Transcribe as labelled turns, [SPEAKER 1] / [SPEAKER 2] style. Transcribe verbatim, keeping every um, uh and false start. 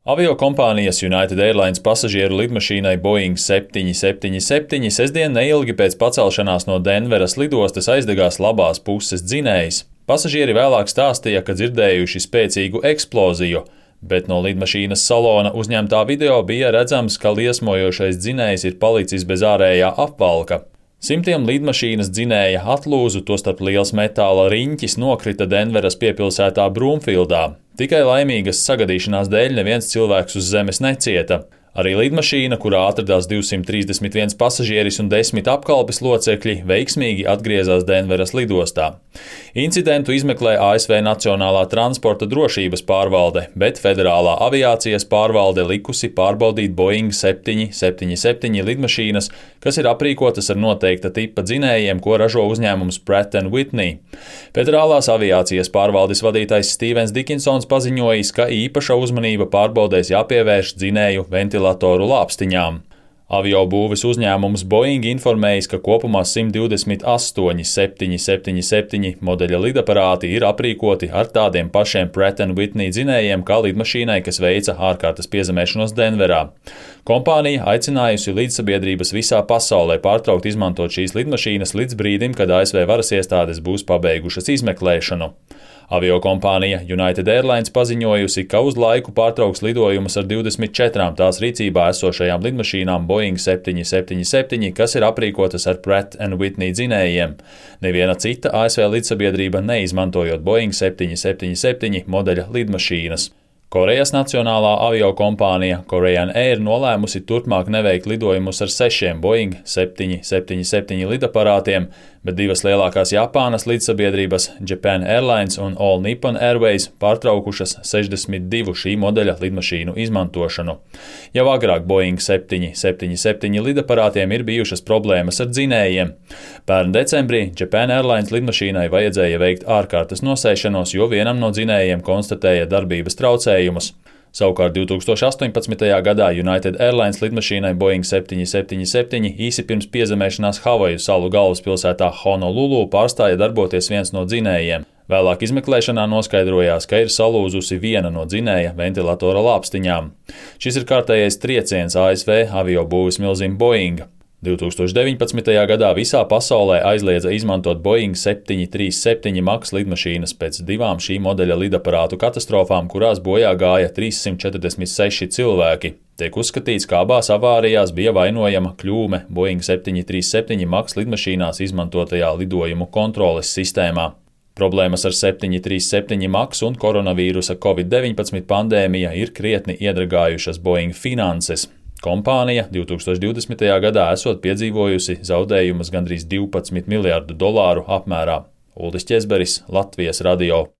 [SPEAKER 1] Aviokompānijas United Airlines pasažieru lidmašīnai Boeing septiņi septiņi septiņi sestdien neilgi pēc pacelšanās no Denveras lidostas aizdegās labās puses dzinējs. Pasažieri vēlāk stāstīja, ka dzirdējuši spēcīgu eksploziju, bet no lidmašīnas salona uzņemtā video bija redzams, ka liesmojošais dzinējs ir palicis bez ārējā apvalka. Simtiem lidmašīnas dzinēja atlūzu, tostarp liels metāla riņķis nokrita Denveras piepilsētā Brūmfildā. Tikai laimīgas sagadīšanās dēļ neviens cilvēks uz zemes necieta. Arī lidmašīna, kurā atradās divsimt trīsdesmit viens pasažieris un desmit apkalpes locekļi, veiksmīgi atgriezās Denveras lidostā. Incidentu izmeklē A S V Nacionālā transporta drošības pārvalde, bet Federālā aviācijas pārvalde likusi pārbaudīt Boeing septiņi septiņi septiņi lidmašīnas, kas ir aprīkotas ar noteikta tipa dzinējiem, ko ražo uzņēmums Pratt and Whitney. Federālās aviācijas pārvaldes vadītājs Stevens Dikinsons paziņojis, ka īpaša uzmanība pārbaudēs jāpievērš dzinēju ventilatoru lāpstiņām. Avio būves uzņēmums Boeing informējis, ka kopumā simt divdesmit astoņi septiņi septiņi septiņi modeļa lidaparāti ir aprīkoti ar tādiem pašiem Pratt and Whitney dzinējiem kā lidmašīnai, kas veica ārkārtas piezemēšanos Denverā. Kompānija aicinājusi līdzsabiedrības visā pasaulē pārtraukt izmantot šīs lidmašīnas līdz brīdim, kad A S V varas iestādes būs pabeigušas izmeklēšanu. Aviokompānija United Airlines paziņojusi, ka uz laiku pārtrauks lidojumus ar divdesmit četrām tās rīcībā esošajām lidmašīnām Boeing septiņi septiņi septiņi, kas ir aprīkotas ar Pratt and Whitney dzinējiem. Neviena cita A S V līdzsabiedrība neizmantojot Boeing septiņi septiņi septiņi modeļa lidmašīnas. Korejas nacionālā aviokompānija Korean Air nolēmusi turpmāk neveikt lidojumus ar sešiem Boeing septiņi septiņi septiņi lidaparātiem, bet divas lielākās Japānas līdzsabiedrības Japan Airlines un All Nippon Airways pārtraukušas sešdesmit divu šī modeļa lidmašīnu izmantošanu. Jau agrāk Boeing septiņi septiņi septiņi lidaparātiem ir bijušas problēmas ar dzinējiem. Pērn decembrī Japan Airlines lidmašīnai vajadzēja veikt ārkārtas nosēšanos, jo vienam no dzinējiem konstatēja darbības traucējumus. Savukārt divtūkstoš astoņpadsmitajā gadā United Airlines lidmašīnai Boeing septiņi septiņi septiņi īsi pirms piezemēšanās Havaju salu galvaspilsētā Honolulu pārstāja darboties viens no dzinējiem. Vēlāk izmeklēšanā noskaidrojās, ka ir salūzusi viena no dzinēja ventilatora lāpstiņām. Šis ir kārtējais trieciens A S V aviobūves milzim Boeing. divtūkstoš deviņpadsmitajā gadā visā pasaulē aizliedza izmantot Boeing septiņi trīs septiņi Max lidmašīnas pēc divām šī modeļa lidaparātu katastrofām, kurās bojā gāja trīssimt četrdesmit seši cilvēki. Tiek uzskatīts, ka abās avārijās bija vainojama kļūme Boeing septiņi trīs septiņi Max lidmašīnās izmantotajā lidojumu kontroles sistēmā. Problēmas ar septiņi trīs septiņi Max un koronavīrusa covid deviņpadsmit pandēmija ir krietni iedragājušas Boeing finanses. Kompānija divtūkstoš divdesmitajā gadā esot piedzīvojusi zaudējumus gandrīz divpadsmit miljardu dolāru apmērā. Uldis Ķezberis, Latvijas radio.